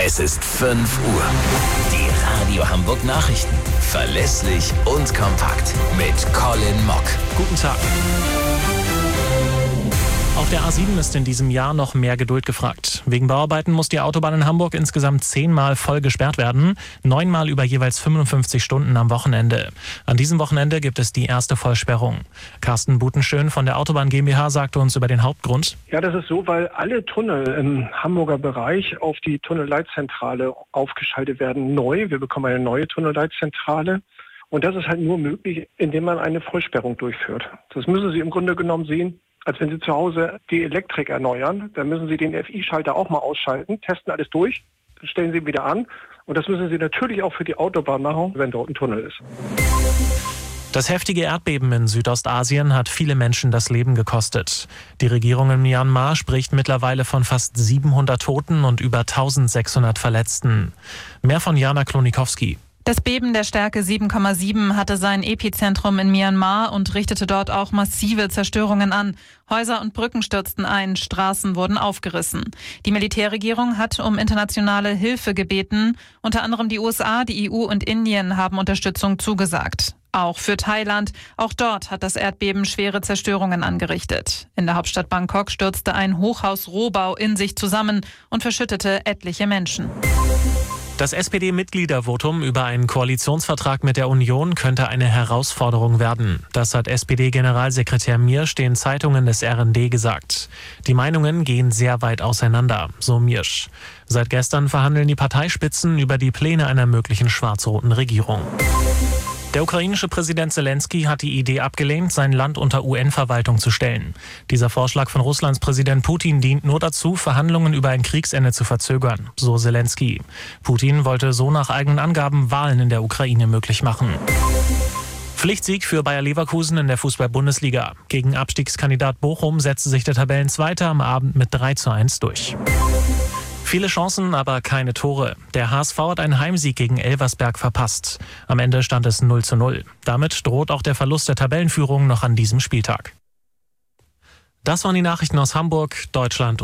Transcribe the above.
Es ist 5 Uhr. Die Radio Hamburg Nachrichten. Verlässlich und kompakt. Mit Colin Mock. Guten Tag. Auf der A7 ist in diesem Jahr noch mehr Geduld gefragt. Wegen Bauarbeiten muss die Autobahn in Hamburg insgesamt 10-mal voll gesperrt werden, 9-mal über jeweils 55 Stunden am Wochenende. An diesem Wochenende gibt es die erste Vollsperrung. Carsten Butenschön von der Autobahn GmbH sagte uns über den Hauptgrund. Ja, das ist so, weil alle Tunnel im Hamburger Bereich auf die Tunnelleitzentrale aufgeschaltet werden neu. Wir bekommen eine neue Tunnelleitzentrale. Und das ist halt nur möglich, indem man eine Vollsperrung durchführt. Das müssen Sie im Grunde genommen sehen, als wenn Sie zu Hause die Elektrik erneuern. Dann müssen Sie den FI-Schalter auch mal ausschalten, testen alles durch, dann stellen Sie ihn wieder an. Und das müssen Sie natürlich auch für die Autobahn machen, wenn dort ein Tunnel ist. Das heftige Erdbeben in Südostasien hat viele Menschen das Leben gekostet. Die Regierung in Myanmar spricht mittlerweile von fast 700 Toten und über 1600 Verletzten. Mehr von Jana Klonikowski. Das Beben der Stärke 7,7 hatte sein Epizentrum in Myanmar und richtete dort auch massive Zerstörungen an. Häuser und Brücken stürzten ein, Straßen wurden aufgerissen. Die Militärregierung hat um internationale Hilfe gebeten. Unter anderem die USA, die EU und Indien haben Unterstützung zugesagt. Auch für Thailand. Auch dort hat das Erdbeben schwere Zerstörungen angerichtet. In der Hauptstadt Bangkok stürzte ein Hochhaus-Rohbau in sich zusammen und verschüttete etliche Menschen. Das SPD-Mitgliedervotum über einen Koalitionsvertrag mit der Union könnte eine Herausforderung werden. Das hat SPD-Generalsekretär Miersch den Zeitungen des RND gesagt. Die Meinungen gehen sehr weit auseinander, so Miersch. Seit gestern verhandeln die Parteispitzen über die Pläne einer möglichen schwarz-roten Regierung. Der ukrainische Präsident Zelensky hat die Idee abgelehnt, sein Land unter UN-Verwaltung zu stellen. Dieser Vorschlag von Russlands Präsident Putin dient nur dazu, Verhandlungen über ein Kriegsende zu verzögern, so Zelensky. Putin wollte so nach eigenen Angaben Wahlen in der Ukraine möglich machen. Pflichtsieg für Bayer Leverkusen in der Fußball-Bundesliga. Gegen Abstiegskandidat Bochum setzte sich der Tabellenzweiter am Abend mit 3:1 durch. Viele Chancen, aber keine Tore. Der HSV hat einen Heimsieg gegen Elversberg verpasst. Am Ende stand es 0:0. Damit droht auch der Verlust der Tabellenführung noch an diesem Spieltag. Das waren die Nachrichten aus Hamburg, Deutschland